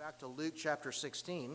back to Luke chapter 16.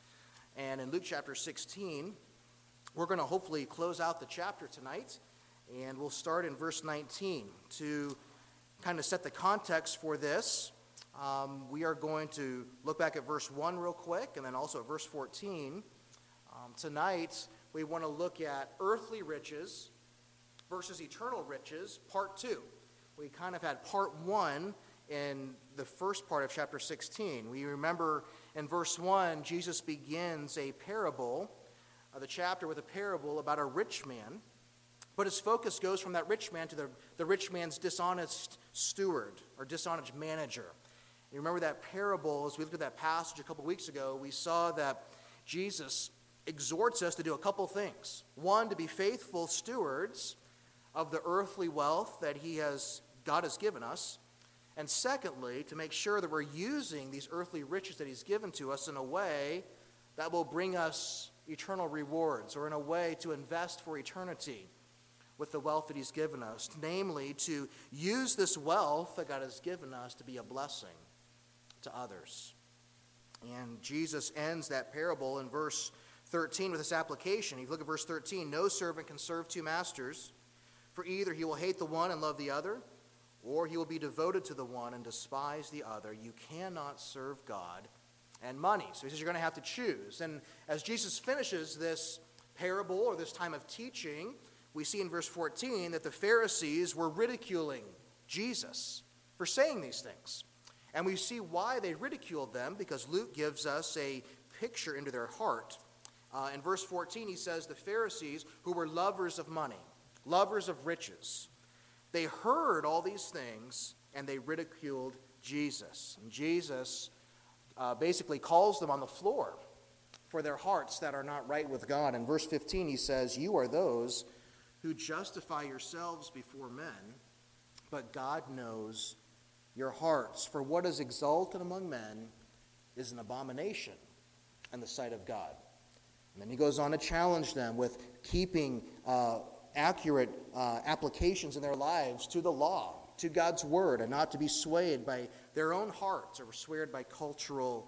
And in Luke chapter 16, we're going to hopefully close out the chapter tonight. And we'll start in verse 19 to kind of set the context for this. We are going to look back at verse 1 real quick and then also at verse 14. Tonight, we want to look at earthly riches versus eternal riches, part 2. We kind of had part 1 in the first part of chapter 16. We remember in verse 1, Jesus begins a parable, the chapter with a parable about a rich man. But his focus goes from that rich man to the rich man's dishonest steward or dishonest manager. You remember that parable, as we looked at that passage a couple weeks ago, we saw that Jesus exhorts us to do a couple things. One, to be faithful stewards of the earthly wealth that God has given us. And secondly, to make sure that we're using these earthly riches that he's given to us in a way that will bring us eternal rewards, or in a way to invest for eternity with the wealth that he's given us. Namely, to use this wealth that God has given us to be a blessing to others. And Jesus ends that parable in verse 13 with this application. If you look at verse 13, no servant can serve two masters, for either he will hate the one and love the other, or he will be devoted to the one and despise the other. You cannot serve God and money. So he says you're going to have to choose. And as Jesus finishes this parable or this time of teaching, we see in verse 14 that the Pharisees were ridiculing Jesus for saying these things. And we see why they ridiculed them, because Luke gives us a picture into their heart. In verse 14, he says the Pharisees, who were lovers of money, lovers of riches, they heard all these things and they ridiculed Jesus. And Jesus basically calls them on the floor for their hearts that are not right with God. In verse 15, he says, you are those who justify yourselves before men, but God knows your hearts. For what is exalted among men is an abomination in the sight of God. And then he goes on to challenge them with keeping accurate applications in their lives to the law, to God's word, and not to be swayed by their own hearts or swayed by cultural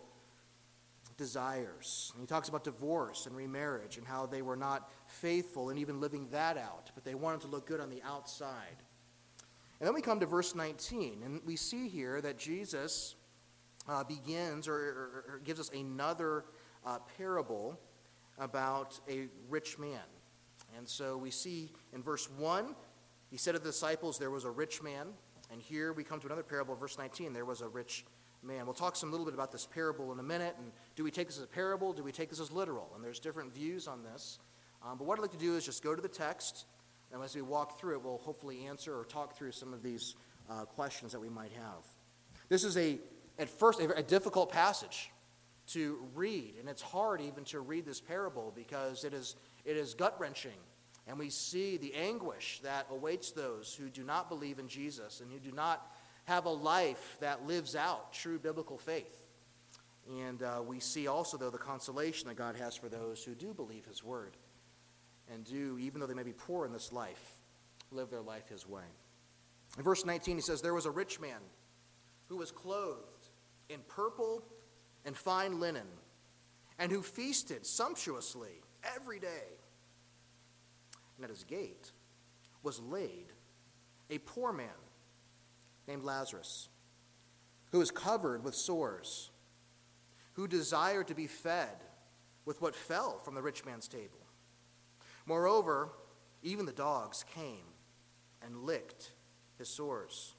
desires. And he talks about divorce and remarriage and how they were not faithful in even living that out, but they wanted to look good on the outside. And then we come to verse 19, and we see here that Jesus begins or gives us another parable about a rich man. And so we see in verse 1, he said to the disciples, there was a rich man. And here we come to another parable, verse 19, there was a rich man. We'll talk a little bit about this parable in a minute. And do we take this as a parable? Do we take this as literal? And there's different views on this. But what I'd like to do is just go to the text. And as we walk through it, we'll hopefully answer or talk through some of these questions that we might have. This is at first a difficult passage to read. And it's hard even to read this parable because it is gut-wrenching. And we see the anguish that awaits those who do not believe in Jesus and who do not have a life that lives out true biblical faith. And we see also, though, the consolation that God has for those who do believe his word and do, even though they may be poor in this life, live their life his way. In verse 19, he says, there was a rich man who was clothed in purple and fine linen, and who feasted sumptuously every day. And at his gate was laid a poor man named Lazarus, who was covered with sores, who desired to be fed with what fell from the rich man's table. Moreover, even the dogs came and licked his sores.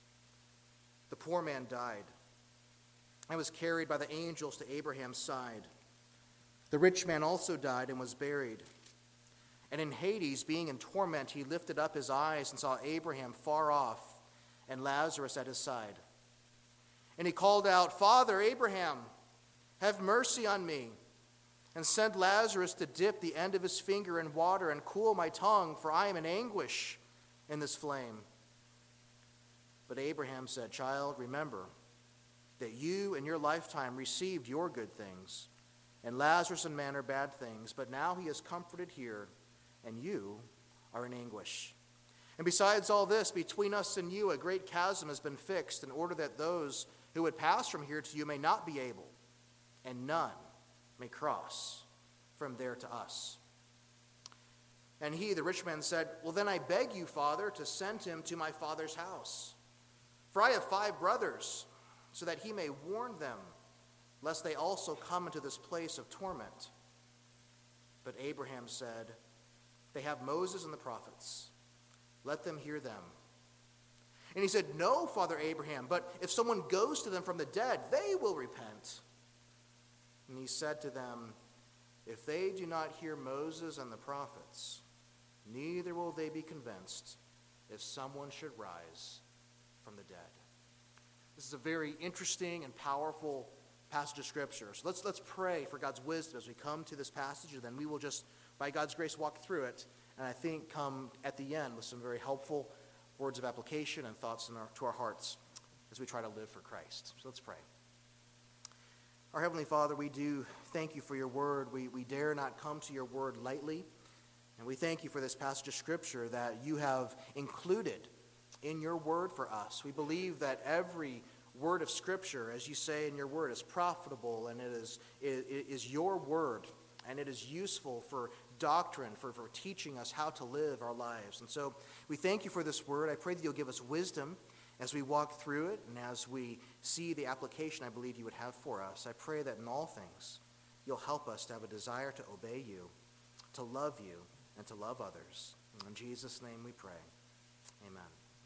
The poor man died and was carried by the angels to Abraham's side. The rich man also died and was buried. And in Hades, being in torment, he lifted up his eyes and saw Abraham far off and Lazarus at his side. And he called out, Father Abraham, have mercy on me, and send Lazarus to dip the end of his finger in water and cool my tongue, for I am in anguish in this flame. But Abraham said, Child, remember that you in your lifetime received your good things, and Lazarus in manner bad things, but now he is comforted here, and you are in anguish. And besides all this, between us and you a great chasm has been fixed, in order that those who would pass from here to you may not be able, and none may cross from there to us." And he, the rich man, said, "Well, then I beg you, Father, to send him to my father's house. For I have 5 brothers, so that he may warn them, lest they also come into this place of torment." But Abraham said, "They have Moses and the prophets. Let them hear them." And he said, "No, Father Abraham, but if someone goes to them from the dead, they will repent." And he said to them, "If they do not hear Moses and the prophets, neither will they be convinced if someone should rise from the dead." This is a very interesting and powerful passage of Scripture. So let's pray for God's wisdom as we come to this passage, and then we will just, by God's grace, walk through it, and I think come at the end with some very helpful words of application and thoughts to our hearts as we try to live for Christ. So let's pray. Our Heavenly Father, we do thank you for your word. We dare not come to your word lightly, and we thank you for this passage of Scripture that you have included in your word for us. We believe that every word of Scripture, as you say in your word, is profitable, and it is your word, and it is useful for doctrine, for teaching us how to live our lives. And so we thank you for this word. I pray that you'll give us wisdom as we walk through it and as we see the application I believe you would have for us. I pray that in all things you'll help us to have a desire to obey you, to love you, and to love others. In Jesus' name we pray. Amen.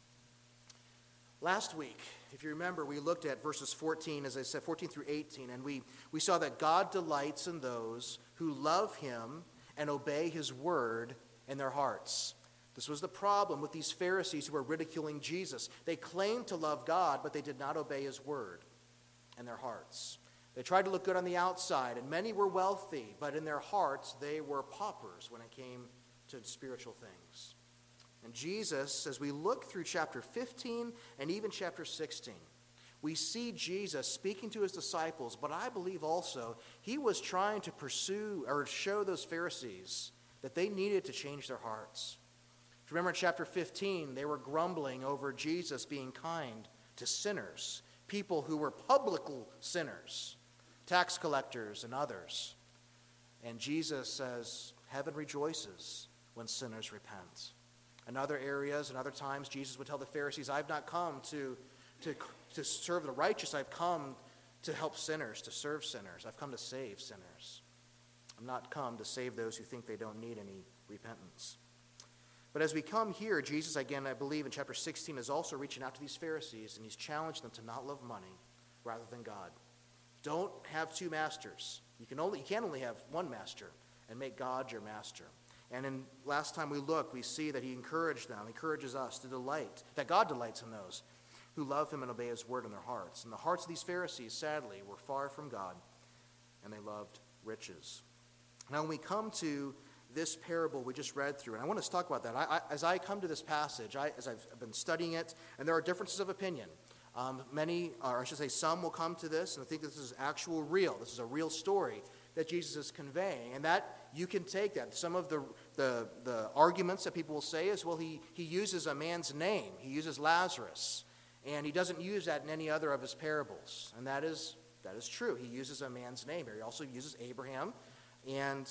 Last week, if you remember, we looked at verses 14, as I said, 14 through 18, and we saw that God delights in those who love him and obey his word in their hearts. This was the problem with these Pharisees who were ridiculing Jesus. They claimed to love God, but they did not obey his word in their hearts. They tried to look good on the outside, and many were wealthy, but in their hearts they were paupers when it came to spiritual things. And Jesus, as we look through chapter 15 and even chapter 16, we see Jesus speaking to his disciples, but I believe also he was trying to pursue or show those Pharisees that they needed to change their hearts. If you remember in chapter 15, they were grumbling over Jesus being kind to sinners, people who were public sinners, tax collectors and others. And Jesus says, heaven rejoices when sinners repent. In other areas and other times, Jesus would tell the Pharisees, I've not come to serve the righteous. I've come to help sinners, to serve sinners. I've come to save sinners. I'm not come to save those who think they don't need any repentance. But as we come here, Jesus, again, I believe in chapter 16, is also reaching out to these Pharisees, and he's challenged them to not love money rather than God. Don't have 2 masters. You can only have one master, and make God your master. And in last time we looked, we see that he encourages us to delight, that God delights in those who love him and obey his word in their hearts. And the hearts of these Pharisees, sadly, were far from God, and they loved riches. Now, when we come to this parable we just read through, and I want us to talk about that. As I come to this passage, as I've been studying it, and there are differences of opinion. Some will come to this and think this is real. This is a real story that Jesus is conveying, and that you can take that. Some of the arguments that people will say is, well, he uses a man's name. He uses Lazarus, and he doesn't use that in any other of his parables, and that is true. He uses a man's name here. He also uses Abraham and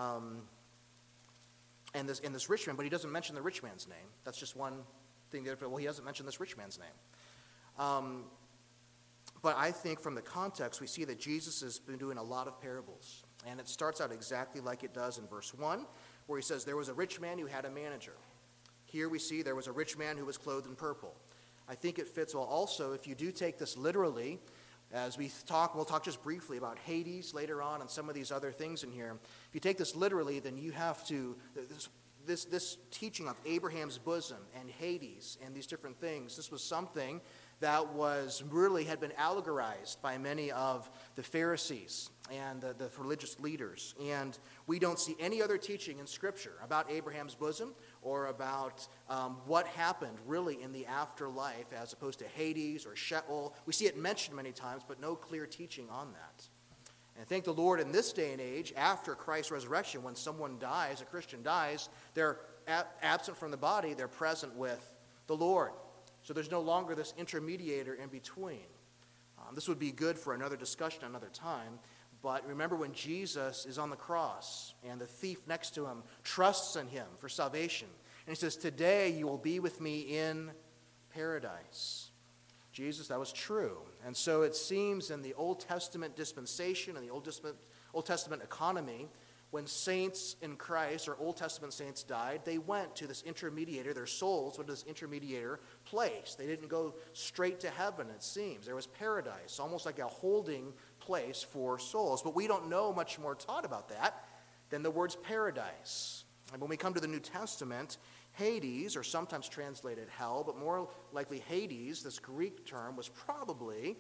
this rich man, but he doesn't mention the rich man's name. That's just one thing. Well, he doesn't mention this rich man's name. But I think from the context, we see that Jesus has been doing a lot of parables. And it starts out exactly like it does in verse 1, where he says, there was a rich man who had a manager. Here we see there was a rich man who was clothed in purple. I think it fits well also if you do take this literally, as we'll talk just briefly about Hades later on and some of these other things in here. If you take this literally, then you have to, this teaching of Abraham's bosom and Hades and these different things, this was something that had been allegorized by many of the Pharisees and the religious leaders. And we don't see any other teaching in Scripture about Abraham's bosom or about what happened really in the afterlife as opposed to Hades or Sheol. We see it mentioned many times, but no clear teaching on that. And thank the Lord in this day and age, after Christ's resurrection, when someone dies, a Christian dies, they're absent from the body, they're present with the Lord. So there's no longer this intermediator in between. This would be good for another discussion another time, But remember when Jesus is on the cross and the thief next to him trusts in him for salvation. And he says, today you will be with me in paradise. Jesus, that was true. And so it seems in the Old Testament dispensation and the Old Testament economy, when saints in Christ or Old Testament saints died, they went to this intermediator, their souls went to this intermediator place. They didn't go straight to heaven, it seems. There was paradise, almost like a holding place for souls. But we don't know much more taught about that than the words paradise. And when we come to the New Testament, Hades, or sometimes translated hell, but more likely Hades, this Greek term, was probably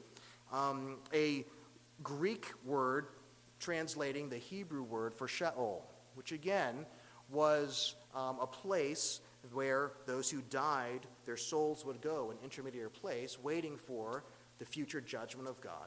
a Greek word translating the Hebrew word for Sheol, which again was a place where those who died, their souls would go, an intermediate place, waiting for the future judgment of God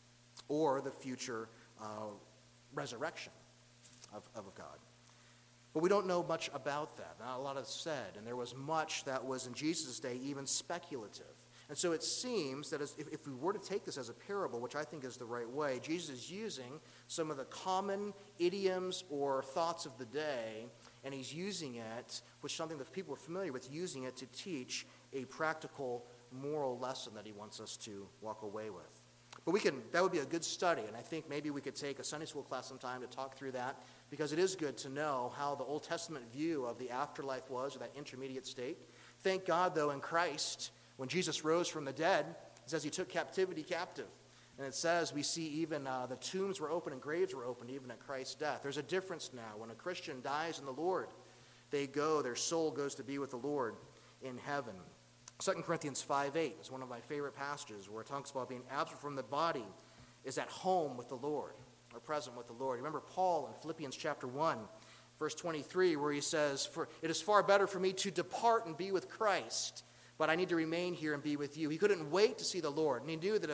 or the future resurrection of God. But we don't know much about that. Not a lot is said, and there was much that was in Jesus' day even speculative. And so it seems that if we were to take this as a parable, which I think is the right way, Jesus is using some of the common idioms or thoughts of the day, and he's using it, which is something that people are familiar with, using it to teach a practical moral lesson that he wants us to walk away with. But that would be a good study, and I think maybe we could take a Sunday school class sometime to talk through that, because it is good to know how the Old Testament view of the afterlife was, or that intermediate state. Thank God, though, in Christ, when Jesus rose from the dead, it says he took captivity captive. And it says we see even the tombs were open and graves were opened even at Christ's death. There's a difference now. When a Christian dies in the Lord, their soul goes to be with the Lord in heaven. 2 Corinthians 5:8 is one of my favorite passages where it talks about being absent from the body is at home with the Lord, or present with the Lord. Remember Paul in Philippians chapter 1, verse 23, where he says, "It is far better for me to depart and be with Christ, but I need to remain here and be with you." He couldn't wait to see the Lord, and he knew that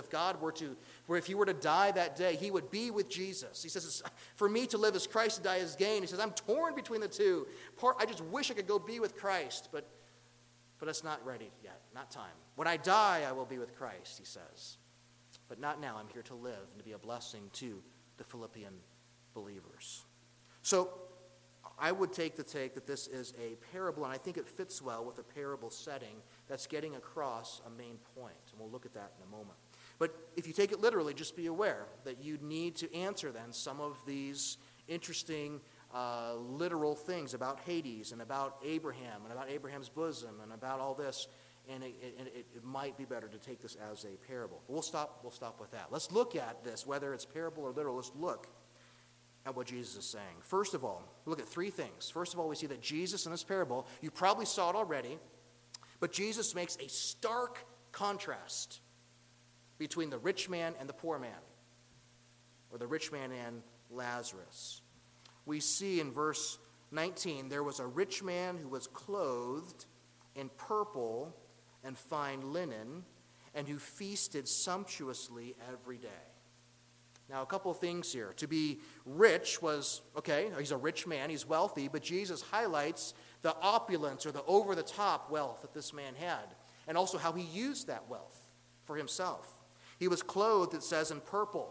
if he were to die that day, he would be with Jesus. He says, "For me to live as Christ, to die as gain." He says, "I'm torn between the two. I just wish I could go be with Christ, but it's not ready yet, not time. When I die, I will be with Christ," he says. "But not now. I'm here to live and to be a blessing to the Philippian believers." So I would take that this is a parable, and I think it fits well with a parable setting that's getting across a main point, and we'll look at that in a moment. But if you take it literally, just be aware that you need to answer then some of these interesting literal things about Hades and about Abraham and about Abraham's bosom and about all this, and it might be better to take this as a parable. We'll stop with that. Let's look at this, whether it's parable or literal. Let's look at what Jesus is saying. First of all, we look at three things. First of all, we see that Jesus in this parable, you probably saw it already, but Jesus makes a stark contrast between the rich man and the poor man, or the rich man and Lazarus. We see in verse 19, there was a rich man who was clothed in purple and fine linen, and who feasted sumptuously every day. Now, a couple of things here. To be rich was, okay, he's a rich man, he's wealthy, but Jesus highlights the opulence or the over-the-top wealth that this man had, and also how he used that wealth for himself. He was clothed, it says, in purple.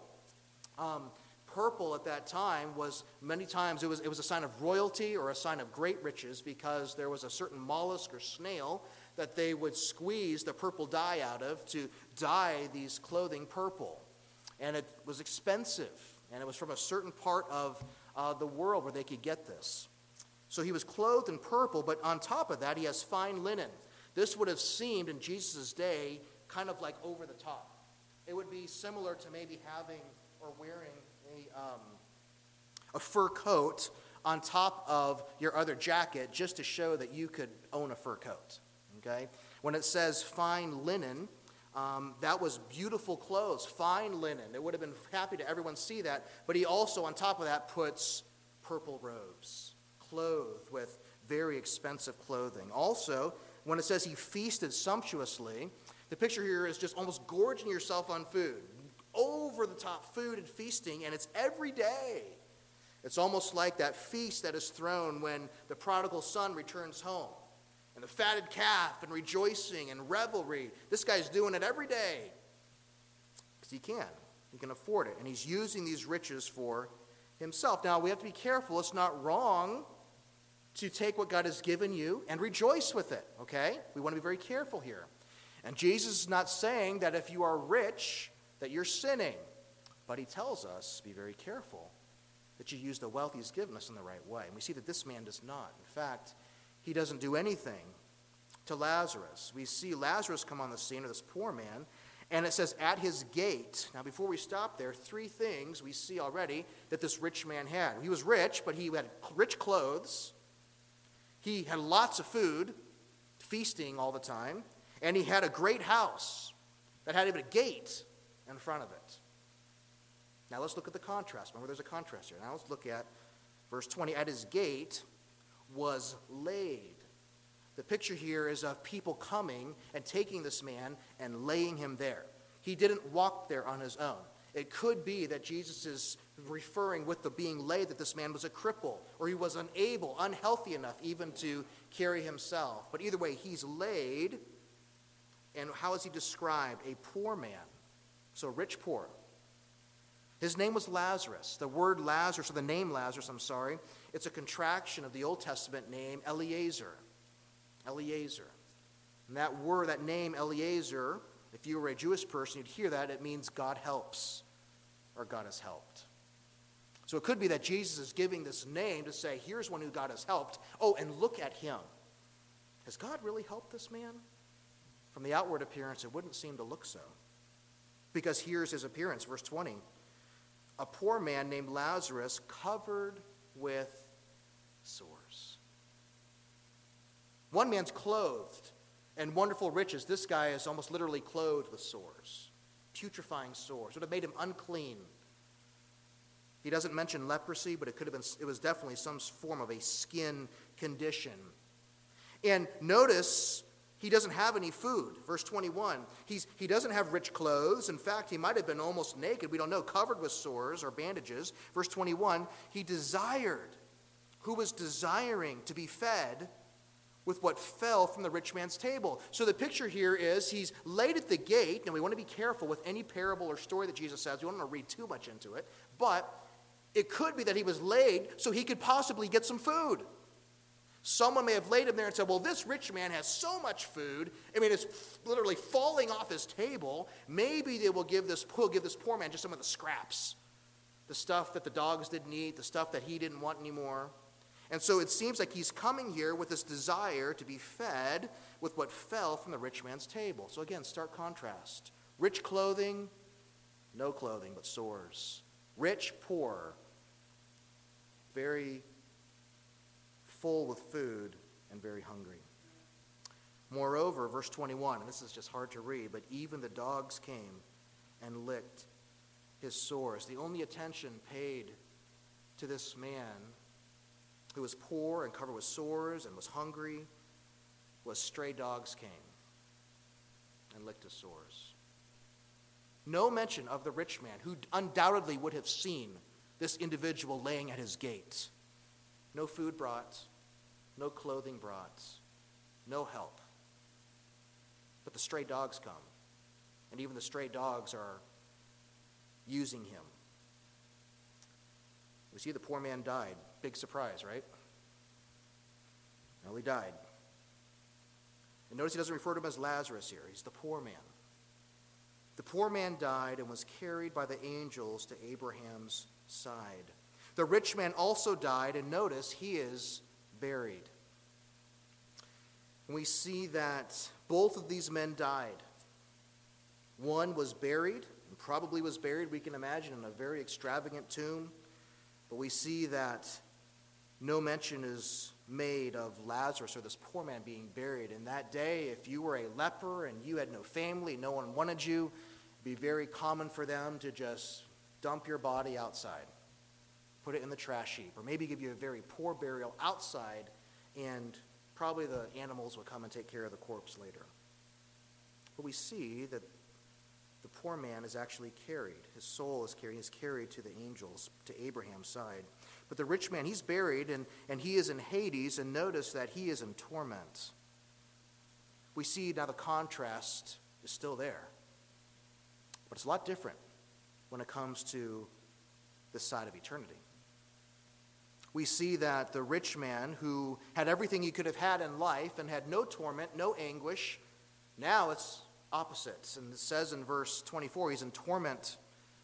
Purple at that time was, many times, it was a sign of royalty or a sign of great riches, because there was a certain mollusk or snail that they would squeeze the purple dye out of to dye these clothing purple. And it was expensive, and it was from a certain part of the world where they could get this. So he was clothed in purple, but on top of that, he has fine linen. This would have seemed in Jesus' day kind of like over the top. It would be similar to maybe having or wearing a fur coat on top of your other jacket just to show that you could own a fur coat. Okay? When it says fine linen, that was beautiful clothes, fine linen. It would have been happy to everyone see that, but he also, on top of that, puts purple robes, clothed with very expensive clothing. Also, when it says he feasted sumptuously, the picture here is just almost gorging yourself on food, over-the-top food and feasting, and it's every day. It's almost like that feast that is thrown when the prodigal son returns home, and the fatted calf, and rejoicing and revelry. This guy's doing it every day because he can. He can afford it. And he's using these riches for himself. Now, we have to be careful. It's not wrong to take what God has given you and rejoice with it, okay? We want to be very careful here. And Jesus is not saying that if you are rich, that you're sinning. But he tells us, be very careful, that you use the wealth he's given us in the right way. And we see that this man does not. In fact, he doesn't do anything to Lazarus. We see Lazarus come on the scene, of this poor man, and it says, at his gate. Now, before we stop there, three things we see already that this rich man had. He was rich, but he had rich clothes. He had lots of food, feasting all the time. And he had a great house that had even a gate in front of it. Now, let's look at the contrast. Remember, there's a contrast here. Now, let's look at verse 20. At his gate was laid. The picture here is of people coming and taking this man and laying him there. He didn't walk there on his own. It could be that Jesus is referring with the being laid that this man was a cripple, or he was unable, unhealthy enough even to carry himself. But either way, he's laid. And how is he described? A poor man. So rich, poor. His name was Lazarus. The word Lazarus, or the name Lazarus, it's a contraction of the Old Testament name Eliezer. Eliezer. And that word, that name Eliezer, if you were a Jewish person, you'd hear that. It means God helps, or God has helped. So it could be that Jesus is giving this name to say, here's one who God has helped. Oh, and look at him. Has God really helped this man? From the outward appearance, it wouldn't seem to look so. Because here's his appearance, verse 20. A poor man named Lazarus covered with sores. One man's clothed in wonderful riches. This guy is almost literally clothed with sores, putrefying sores. It would have made him unclean. He doesn't mention leprosy, but it was definitely some form of a skin condition. And notice he doesn't have any food. Verse 21, he doesn't have rich clothes. In fact, he might have been almost naked. We don't know, covered with sores or bandages. Verse 21, he desired, who was desiring to be fed with what fell from the rich man's table. So the picture here is he's laid at the gate. Now we want to be careful with any parable or story that Jesus says. We don't want to read too much into it. But it could be that he was laid so he could possibly get some food. Someone may have laid him there and said, well, this rich man has so much food. I mean, it's literally falling off his table. Maybe he'll give this poor man just some of the scraps. The stuff that the dogs didn't eat, the stuff that he didn't want anymore. And so it seems like he's coming here with this desire to be fed with what fell from the rich man's table. So again, stark contrast. Rich clothing, no clothing but sores. Rich, poor, very full with food and very hungry. Moreover, verse 21, and this is just hard to read, but even the dogs came and licked his sores. The only attention paid to this man who was poor and covered with sores and was hungry was stray dogs came and licked his sores. No mention of the rich man who undoubtedly would have seen this individual laying at his gate. No food brought, no clothing brought, no help. But the stray dogs come, and even the stray dogs are using him. We see the poor man died. Big surprise, right? No, he died. And notice he doesn't refer to him as Lazarus here. He's the poor man. The poor man died and was carried by the angels to Abraham's side. The rich man also died, and notice he is buried. And we see that both of these men died. One was buried, and probably was buried, we can imagine, in a very extravagant tomb. But we see that no mention is made of Lazarus or this poor man being buried. In that day, if you were a leper and you had no family, no one wanted you, it'd be very common for them to just dump your body outside, put it in the trash heap, or maybe give you a very poor burial outside, and probably the animals would come and take care of the corpse later. But we see that the poor man is actually carried. His soul is carried. He's carried to the angels, to Abraham's side. But the rich man, he's buried, and he is in Hades, and notice that he is in torment. We see now the contrast is still there. But it's a lot different. when it comes to this side of eternity. We see that the rich man who had everything he could have had in life and had no torment, no anguish, now it's opposites. And it says in verse 24, he's in torment.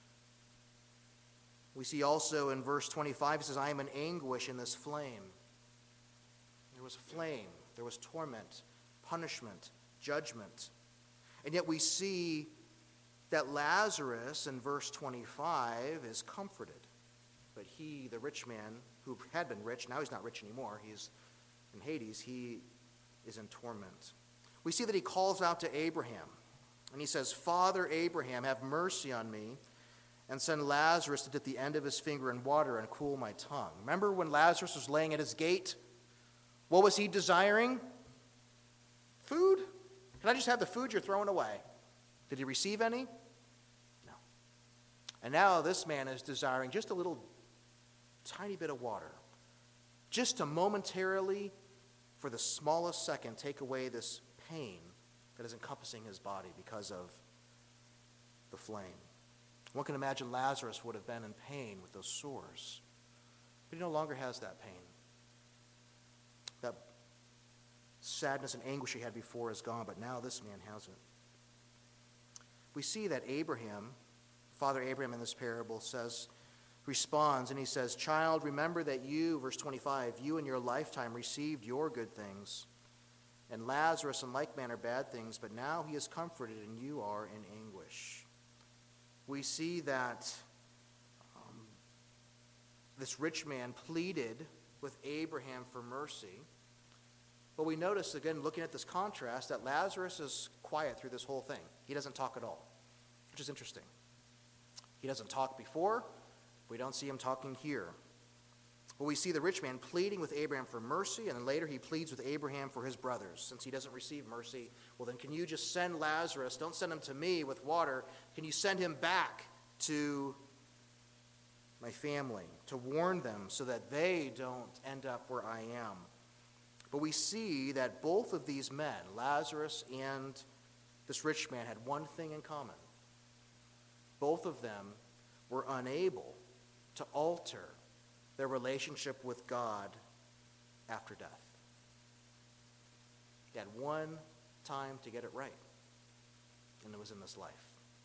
We see also in verse 25, he says, I am in anguish in this flame. There was flame, there was torment, punishment, judgment. And yet we see that Lazarus in verse 25 is comforted. But he, the rich man, who had been rich, now he's not rich anymore, he's in Hades, he is in torment. We see that he calls out to Abraham, and he says, Father Abraham, have mercy on me, and send Lazarus to dip the end of his finger in water and cool my tongue. Remember when Lazarus was laying at his gate? What was he desiring? Food? Can I just have the food you're throwing away? Did he receive any? No. And now this man is desiring just a little tiny bit of water, just to momentarily, for the smallest second, take away this pain that is encompassing his body because of the flame. One can imagine Lazarus would have been in pain with those sores, but he no longer has that pain. That sadness and anguish he had before is gone, but now this man has it. We see that Abraham, Father Abraham in this parable responds, and he says, Child, remember that you, verse 25, you in your lifetime received your good things, and Lazarus in like manner bad things, but now he is comforted and you are in anguish. We see that this rich man pleaded with Abraham for mercy, but we notice, again, looking at this contrast, that Lazarus is quiet through this whole thing. He doesn't talk at all, which is interesting. He doesn't talk before. We don't see him talking here. But we see the rich man pleading with Abraham for mercy, and then later he pleads with Abraham for his brothers. Since he doesn't receive mercy, well then can you just send Lazarus, don't send him to me with water, can you send him back to my family to warn them so that they don't end up where I am? But we see that both of these men, Lazarus and this rich man, had one thing in common. Both of them were unable to alter their relationship with God after death. They had one time to get it right, and it was in this life.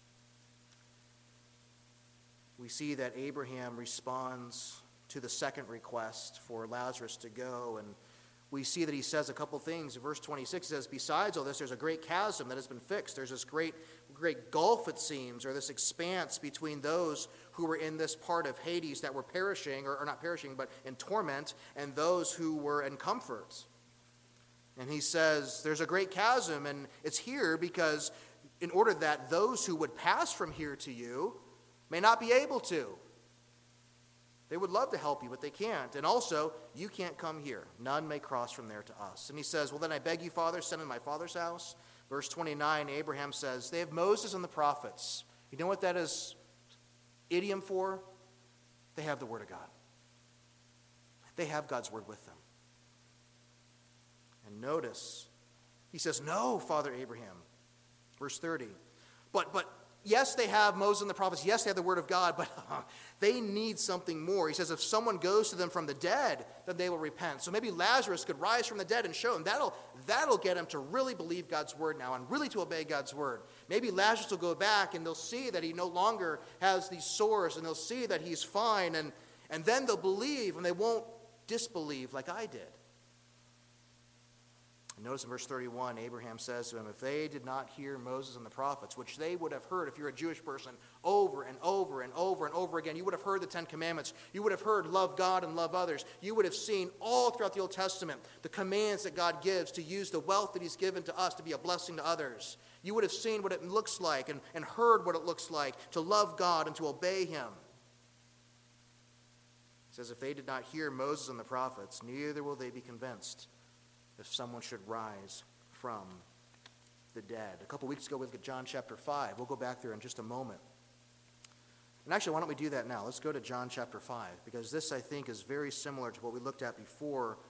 We see that Abraham responds to the second request for Lazarus to go, and we see that he says a couple things. In verse 26, he says, besides all this, there's a great chasm that has been fixed. There's this great gulf, it seems, or this expanse between those who were in this part of Hades that were perishing, or not perishing, but in torment, and those who were in comfort. And he says, there's a great chasm, and it's here because in order that those who would pass from here to you may not be able to. They would love to help you, but they can't. And also, you can't come here. None may cross from there to us. And he says, well, then I beg you, Father, send in my father's house. Verse 29, Abraham says, they have Moses and the prophets. You know what that is idiom for? They have the word of God. They have God's word with them. And notice, he says, no, Father Abraham. Verse 30, but yes, they have Moses and the prophets. Yes, they have the word of God, but they need something more. He says if someone goes to them from the dead, then they will repent. So maybe Lazarus could rise from the dead and show them. That'll get him to really believe God's word now and really to obey God's word. Maybe Lazarus will go back and they'll see that he no longer has these sores, and they'll see that he's fine, and then they'll believe, and they won't disbelieve like I did. And notice in verse 31, Abraham says to him, if they did not hear Moses and the prophets, which they would have heard if you're a Jewish person over and over and over and over again, you would have heard the Ten Commandments. You would have heard love God and love others. You would have seen all throughout the Old Testament the commands that God gives to use the wealth that he's given to us to be a blessing to others. You would have seen what it looks like and heard what it looks like to love God and to obey him. He says, if they did not hear Moses and the prophets, neither will they be convinced if someone should rise from the dead. A couple weeks ago, we looked at John chapter 5. We'll go back there in just a moment. And actually, why don't we do that now? Let's go to John chapter 5, because this, I think, is very similar to what we looked at before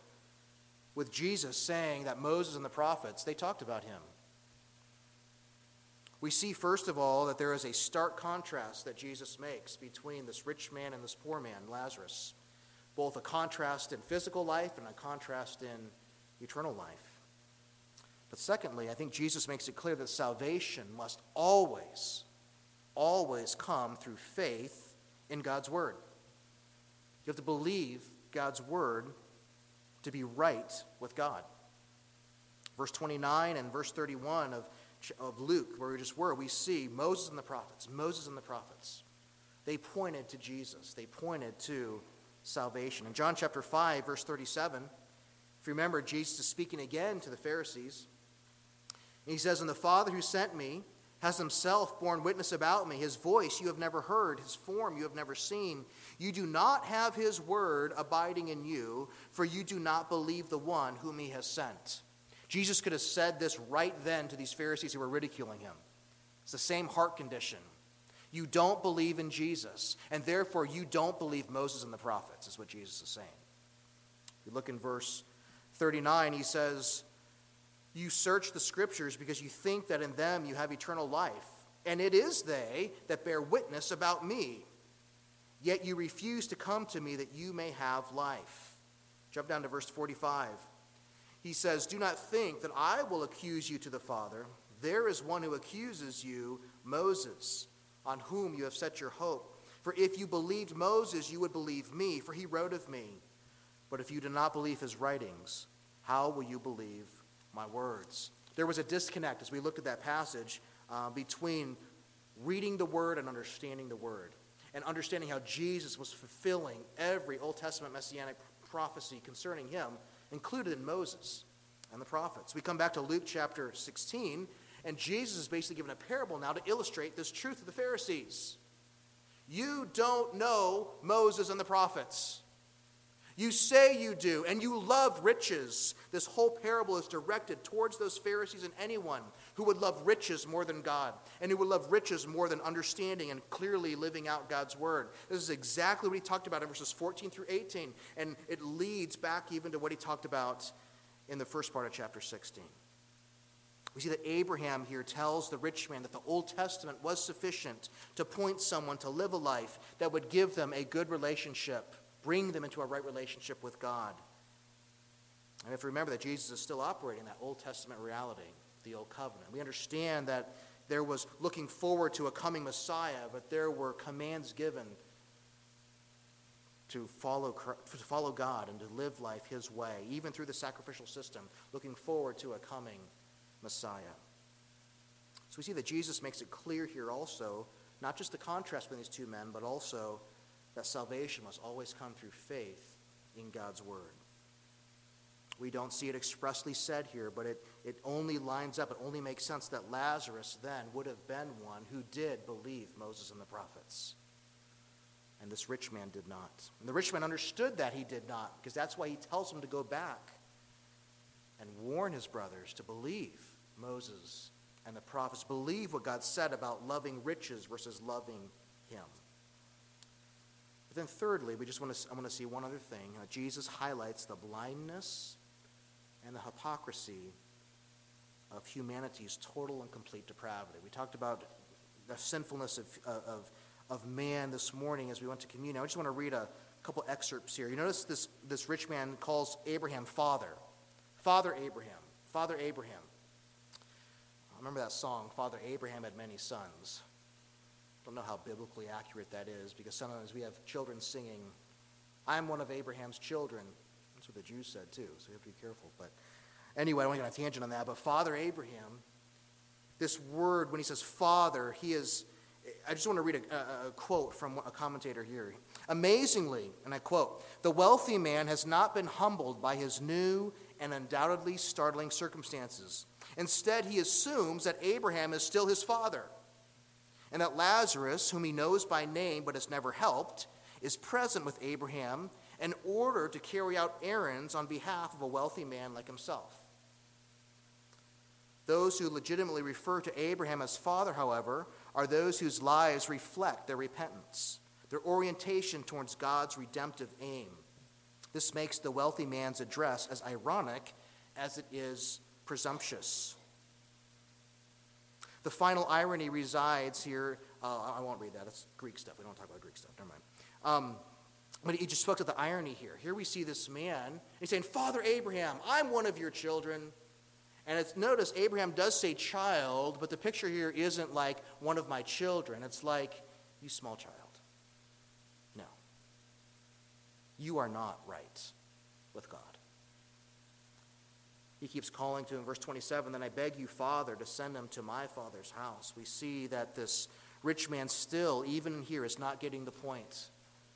with Jesus saying that Moses and the prophets, they talked about him. We see, first of all, that there is a stark contrast that Jesus makes between this rich man and this poor man, Lazarus. Both a contrast in physical life and a contrast in eternal life. But secondly, I think Jesus makes it clear that salvation must always come through faith in God's word. You have to believe God's word to be right with God. Verse 29 and verse 31 of Luke, where we just were, we see Moses and the prophets. They pointed to Jesus. They pointed to salvation. In John chapter 5, verse 37, if you remember, Jesus is speaking again to the Pharisees. And he says, "And the Father who sent me has himself borne witness about me. His voice you have never heard, his form you have never seen. You do not have his word abiding in you, for you do not believe the one whom he has sent." Jesus could have said this right then to these Pharisees who were ridiculing him. It's the same heart condition. You don't believe in Jesus, and therefore you don't believe Moses and the prophets, is what Jesus is saying. If you look in verse 39, he says, "You search the scriptures because you think that in them you have eternal life, and it is they that bear witness about me. Yet you refuse to come to me that you may have life." Jump down to verse 45. He says, "Do not think that I will accuse you to the Father. There is one who accuses you, Moses, on whom you have set your hope. For if you believed Moses, you would believe me, for he wrote of me. But if you do not believe his writings, how will you believe my words?" There was a disconnect as we looked at that passage between reading the word and understanding the word, and understanding how Jesus was fulfilling every Old Testament messianic prophecy concerning him, included in Moses and the prophets. We come back to Luke chapter 16, and Jesus is basically given a parable now to illustrate this truth to the Pharisees. You don't know Moses and the prophets. You say you do, and you love riches. This whole parable is directed towards those Pharisees and anyone who would love riches more than God, and who would love riches more than understanding and clearly living out God's word. This is exactly what he talked about in verses 14 through 18, and it leads back even to what he talked about in the first part of chapter 16. We see that Abraham here tells the rich man that the Old Testament was sufficient to point someone to live a life that would give them a good relationship, bring them into a right relationship with God. And we have to remember that Jesus is still operating that Old Testament reality, the Old Covenant. We understand that there was looking forward to a coming Messiah, but there were commands given to follow God and to live life his way, even through the sacrificial system, looking forward to a coming Messiah. So we see that Jesus makes it clear here also, not just the contrast between these two men, but also that salvation must always come through faith in God's word. We don't see it expressly said here, but it only lines up, it only makes sense that Lazarus then would have been one who did believe Moses and the prophets. And this rich man did not. And the rich man understood that he did not, because that's why he tells him to go back and warn his brothers to believe Moses and the prophets, believe what God said about loving riches versus loving him. But then thirdly, I want to see one other thing. Jesus highlights the blindness and the hypocrisy of humanity's total and complete depravity. We talked about the sinfulness of man this morning as we went to communion. I just want to read a couple excerpts here. You notice this rich man calls Abraham Father. Father Abraham. Father Abraham. I remember that song, Father Abraham had many sons. Don't know how biblically accurate that is, because sometimes we have children singing, I'm one of Abraham's children. That's what the Jews said too, so we have to be careful. But anyway, I don't want to get on a tangent on that, but Father Abraham, this word, when he says Father, I just want to read a quote from a commentator here. Amazingly, and I quote, "The wealthy man has not been humbled by his new and undoubtedly startling circumstances. Instead, he assumes that Abraham is still his father, and that Lazarus, whom he knows by name but has never helped, is present with Abraham in order to carry out errands on behalf of a wealthy man like himself. Those who legitimately refer to Abraham as father, however, are those whose lives reflect their repentance, their orientation towards God's redemptive aim. This makes the wealthy man's address as ironic as it is presumptuous." The final irony resides here. I won't read that. That's Greek stuff. We don't talk about Greek stuff. Never mind. But he just spoke to the irony here. Here we see this man. He's saying, Father Abraham, I'm one of your children. And notice Abraham does say child, but the picture here isn't like one of my children. It's like, you small child. No. You are not right with God. He keeps calling to him, verse 27, then I beg you, Father, to send him to my father's house. We see that this rich man still, even here, is not getting the point.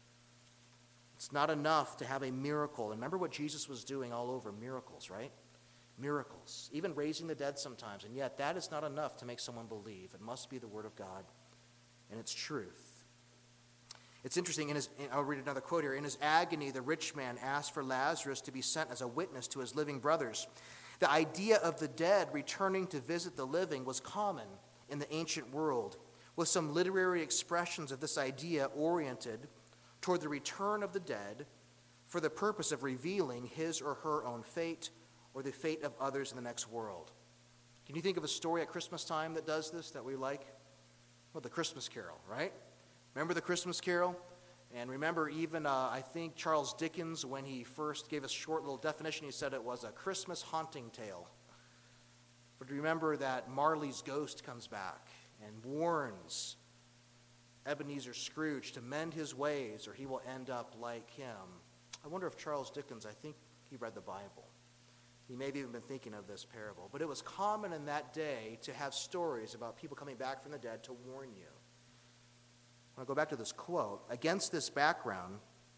It's not enough to have a miracle. And remember what Jesus was doing all over, miracles, right? Miracles, even raising the dead sometimes. And yet that is not enough to make someone believe. It must be the word of God and its truth. It's interesting, I'll read another quote here. In his agony, the rich man asked for Lazarus to be sent as a witness to his living brothers. The idea of the dead returning to visit the living was common in the ancient world, with some literary expressions of this idea oriented toward the return of the dead for the purpose of revealing his or her own fate or the fate of others in the next world. Can you think of a story at Christmas time that does this, that we like? Well, the Christmas Carol, right? Remember the Christmas Carol? And remember even, I think, Charles Dickens, when he first gave a short little definition, he said it was a Christmas haunting tale. But remember that Marley's ghost comes back and warns Ebenezer Scrooge to mend his ways or he will end up like him. I wonder if Charles Dickens, I think he read the Bible. He may have even been thinking of this parable. But it was common in that day to have stories about people coming back from the dead to warn you. I'll go back to this quote. Against this background,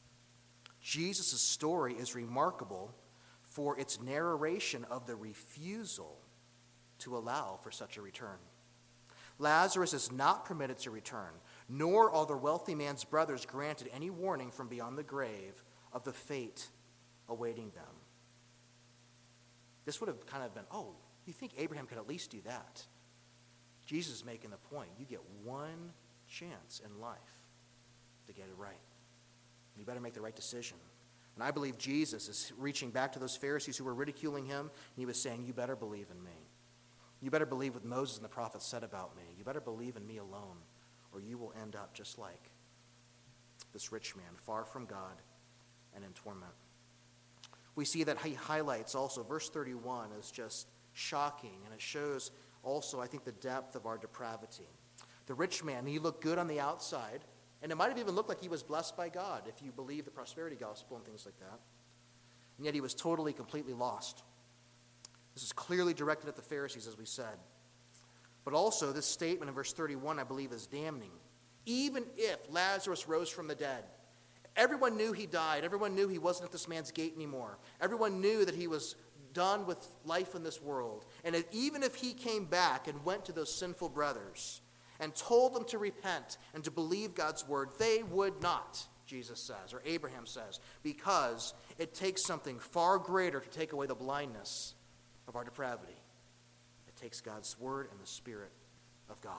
Jesus' story is remarkable for its narration of the refusal to allow for such a return. Lazarus is not permitted to return, nor are the wealthy man's brothers granted any warning from beyond the grave of the fate awaiting them. This would have kind of been, oh, you think Abraham could at least do that? Jesus is making the point. You get one chance in life to get it right. You better make the right decision. And I believe Jesus is reaching back to those Pharisees who were ridiculing him, and he was saying, you better believe in me. You better believe what Moses and the prophets said about me. You better believe in me alone, or you will end up just like this rich man, far from God and in torment. We see that he highlights also, verse 31 is just shocking, and it shows also, I think, the depth of our depravity. The rich man, he looked good on the outside, and it might have even looked like he was blessed by God, if you believe the prosperity gospel and things like that. And yet he was totally, completely lost. This is clearly directed at the Pharisees, as we said. But also, this statement in verse 31, I believe, is damning. Even if Lazarus rose from the dead, everyone knew he died. Everyone knew he wasn't at this man's gate anymore. Everyone knew that he was done with life in this world. And even if he came back and went to those sinful brothers and told them to repent and to believe God's word, they would not, Jesus says, or Abraham says, because it takes something far greater to take away the blindness of our depravity. It takes God's word and the Spirit of God.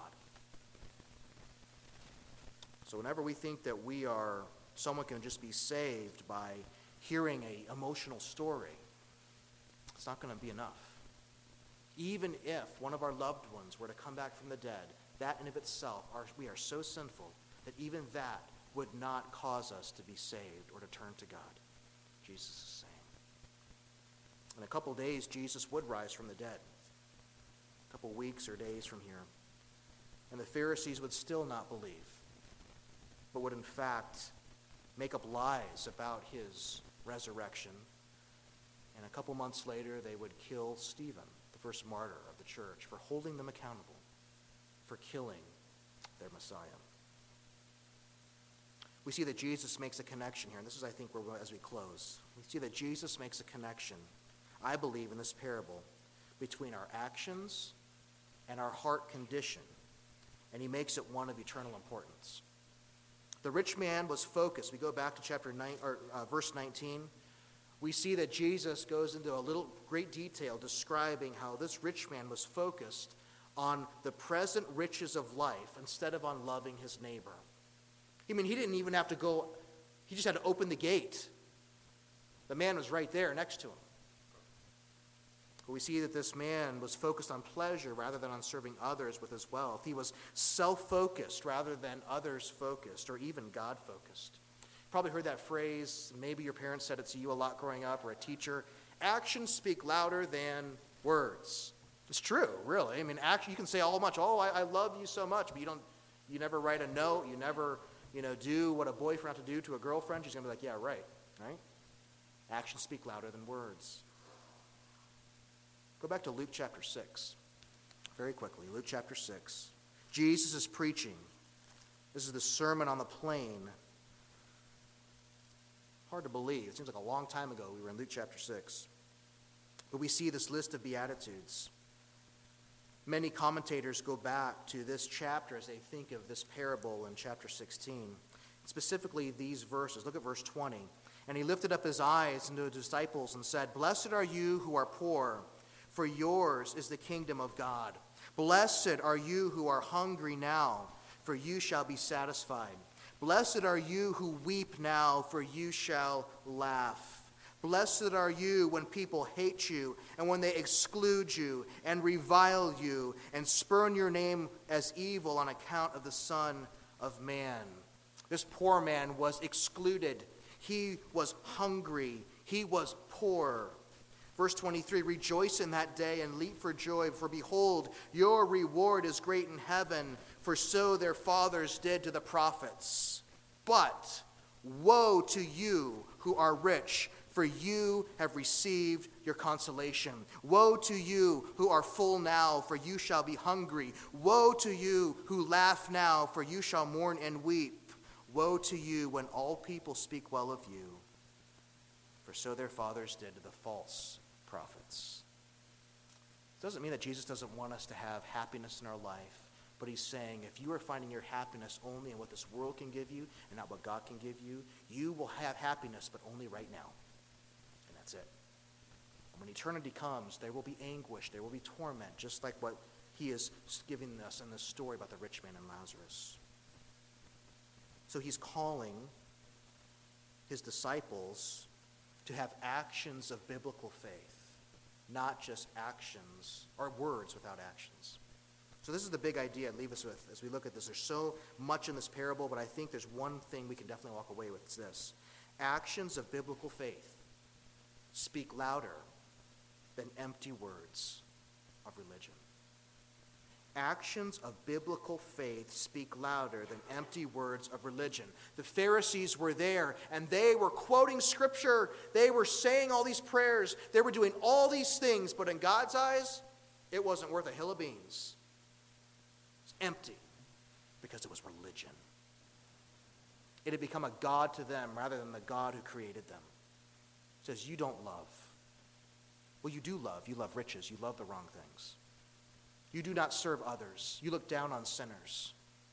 So whenever we think that someone can just be saved by hearing an emotional story, it's not going to be enough. Even if one of our loved ones were to come back from the dead, that in of itself, we are so sinful that even that would not cause us to be saved or to turn to God. Jesus is saying. In a couple days, Jesus would rise from the dead. A couple weeks or days from here. And the Pharisees would still not believe, but would in fact make up lies about his resurrection. And a couple months later, they would kill Stephen, the first martyr of the church, for holding them accountable for killing their Messiah. We see that Jesus makes a connection here, and this is, I think, as we close. We see that Jesus makes a connection, I believe, in this parable between our actions and our heart condition, and he makes it one of eternal importance. The rich man was focused. We go back to verse 19. We see that Jesus goes into a little great detail describing how this rich man was focused on the present riches of life instead of on loving his neighbor. I mean, he didn't even have to go, he just had to open the gate. The man was right there next to him. But we see that this man was focused on pleasure rather than on serving others with his wealth. He was self-focused rather than others-focused or even God-focused. Probably heard that phrase, maybe your parents said it to you a lot growing up, or a teacher, actions speak louder than words. It's true, really. I mean, actually, you can say all much, I love you so much, but you never write a note, you never, do what a boyfriend has to do to a girlfriend. She's going to be like, yeah, right? Actions speak louder than words. Go back to Luke chapter 6, very quickly. Luke chapter 6. Jesus is preaching. This is the Sermon on the Plain. Hard to believe. It seems like a long time ago we were in Luke chapter 6. But we see this list of Beatitudes. Many commentators go back to this chapter as they think of this parable in chapter 16. Specifically these verses. Look at verse 20. And he lifted up his eyes unto the disciples and said, Blessed are you who are poor, for yours is the kingdom of God. Blessed are you who are hungry now, for you shall be satisfied. Blessed are you who weep now, for you shall laugh. Blessed are you when people hate you, and when they exclude you, and revile you, and spurn your name as evil on account of the Son of Man. This poor man was excluded. He was hungry. He was poor. Verse 23, Rejoice in that day and leap for joy, for behold, your reward is great in heaven, for so their fathers did to the prophets. But woe to you who are rich, for you have received your consolation. Woe to you who are full now, for you shall be hungry. Woe to you who laugh now, for you shall mourn and weep. Woe to you when all people speak well of you, for so their fathers did to the false prophets. It doesn't mean that Jesus doesn't want us to have happiness in our life, but he's saying if you are finding your happiness only in what this world can give you and not what God can give you, you will have happiness, but only right now. And that's it. And when eternity comes, there will be anguish, there will be torment, just like what he is giving us in this story about the rich man and Lazarus. So he's calling his disciples to have actions of biblical faith, not just actions or words without actions. So this is the big idea I'd leave us with as we look at this. There's so much in this parable, but I think there's one thing we can definitely walk away with. It's this. Actions of biblical faith speak louder than empty words of religion. Actions of biblical faith speak louder than empty words of religion. The Pharisees were there, and they were quoting Scripture. They were saying all these prayers. They were doing all these things, but in God's eyes, it wasn't worth a hill of beans. It's empty because it was religion. It had become a god to them rather than the God who created them. It says, you don't love. Well, you do love. You love riches. You love the wrong things. You do not serve others. You look down on sinners.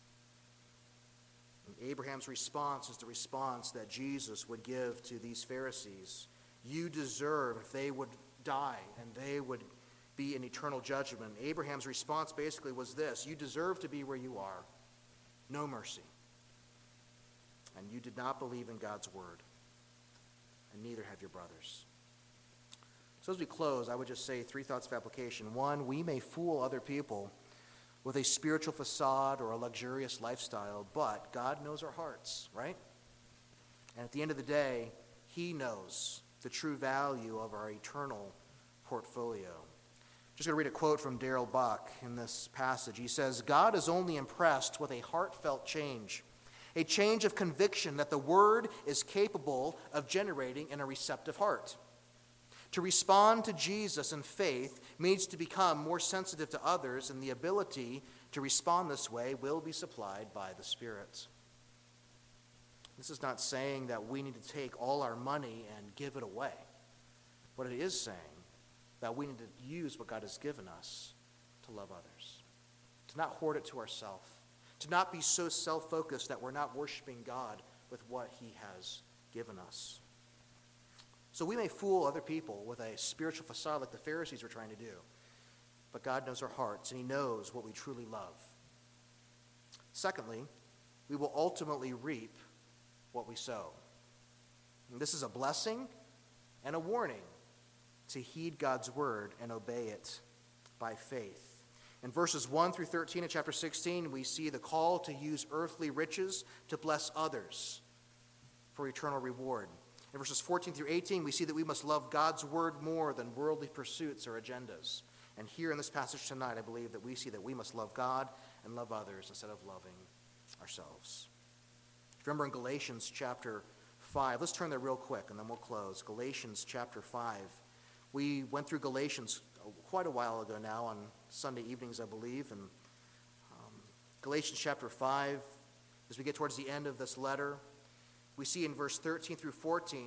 And Abraham's response is the response that Jesus would give to these Pharisees. You deserve, if they would die and they would be in eternal judgment. Abraham's response basically was this: you deserve to be where you are. No mercy. And you did not believe in God's word. And neither have your brothers. So as we close, I would just say 3 thoughts of application. 1, we may fool other people with a spiritual facade or a luxurious lifestyle, but God knows our hearts, right? And at the end of the day, he knows the true value of our eternal portfolio. Just going to read a quote from Darrell Buck in this passage. He says, God is only impressed with a heartfelt change, a change of conviction that the word is capable of generating in a receptive heart. To respond to Jesus in faith means to become more sensitive to others, and the ability to respond this way will be supplied by the Spirit. This is not saying that we need to take all our money and give it away. What it is saying that we need to use what God has given us to love others, to not hoard it to ourselves, to not be so self-focused that we're not worshiping God with what he has given us. So we may fool other people with a spiritual facade like the Pharisees were trying to do. But God knows our hearts, and he knows what we truly love. Secondly, we will ultimately reap what we sow. And this is a blessing and a warning to heed God's word and obey it by faith. In verses 1 through 13 of chapter 16, we see the call to use earthly riches to bless others for eternal reward. In verses 14 through 18, we see that we must love God's word more than worldly pursuits or agendas. And here in this passage tonight, I believe that we see that we must love God and love others instead of loving ourselves. Remember in Galatians chapter 5, let's turn there real quick and then we'll close. Galatians chapter 5. We went through Galatians quite a while ago now on Sunday evenings, I believe. And Galatians chapter 5, as we get towards the end of this letter, we see in verse 13 through 14,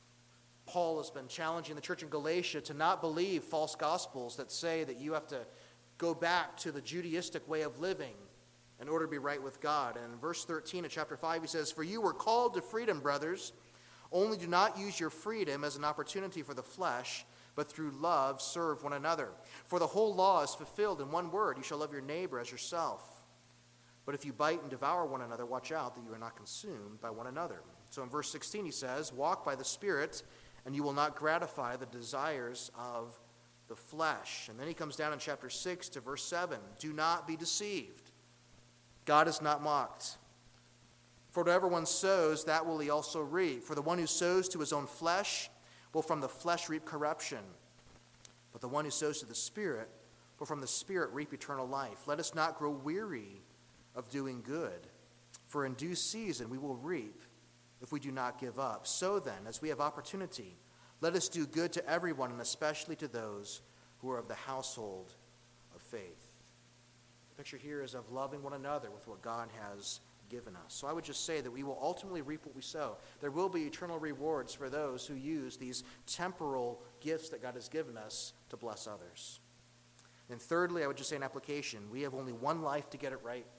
Paul has been challenging the church in Galatia to not believe false gospels that say that you have to go back to the Judaistic way of living in order to be right with God. And in verse 13 of chapter 5, he says, "For you were called to freedom, brothers. Only do not use your freedom as an opportunity for the flesh, but through love serve one another. For the whole law is fulfilled in one word, you shall love your neighbor as yourself. But if you bite and devour one another, watch out that you are not consumed by one another." So in verse 16 he says, "Walk by the Spirit, and you will not gratify the desires of the flesh." And then he comes down in chapter 6 to verse 7. "Do not be deceived. God is not mocked. For whatever one sows, that will he also reap. For the one who sows to his own flesh will from the flesh reap corruption. But the one who sows to the Spirit will from the Spirit reap eternal life. Let us not grow weary of doing good, for in due season we will reap if we do not give up. So then, as we have opportunity, let us do good to everyone, and especially to those who are of the household of faith." The picture here is of loving one another with what God has given us. So I would just say that we will ultimately reap what we sow. There will be eternal rewards for those who use these temporal gifts that God has given us to bless others. And thirdly, I would just say in application, we have only one life to get it right.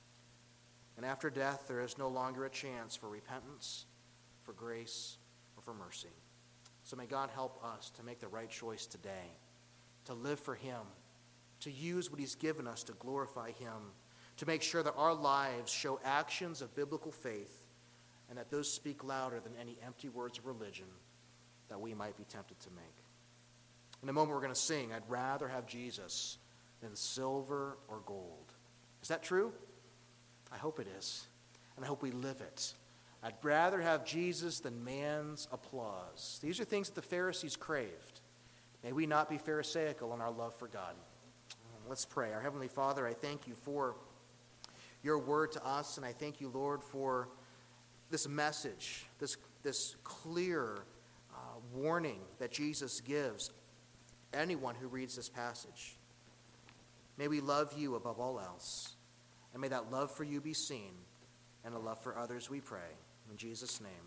And after death, there is no longer a chance for repentance, for grace, or for mercy. So may God help us to make the right choice today, to live for him, to use what he's given us to glorify him, to make sure that our lives show actions of biblical faith, and that those speak louder than any empty words of religion that we might be tempted to make. In a moment we're going to sing, "I'd rather have Jesus than silver or gold." Is that true? I hope it is, and I hope we live it. I'd rather have Jesus than man's applause. These are things that the Pharisees craved. May we not be pharisaical in our love for God. Let's pray. Our Heavenly Father, I thank you for your word to us, and I thank you, Lord, for this message, this clear warning that Jesus gives anyone who reads this passage. May we love you above all else, and may that love for you be seen, and a love for others, we pray. In Jesus' name.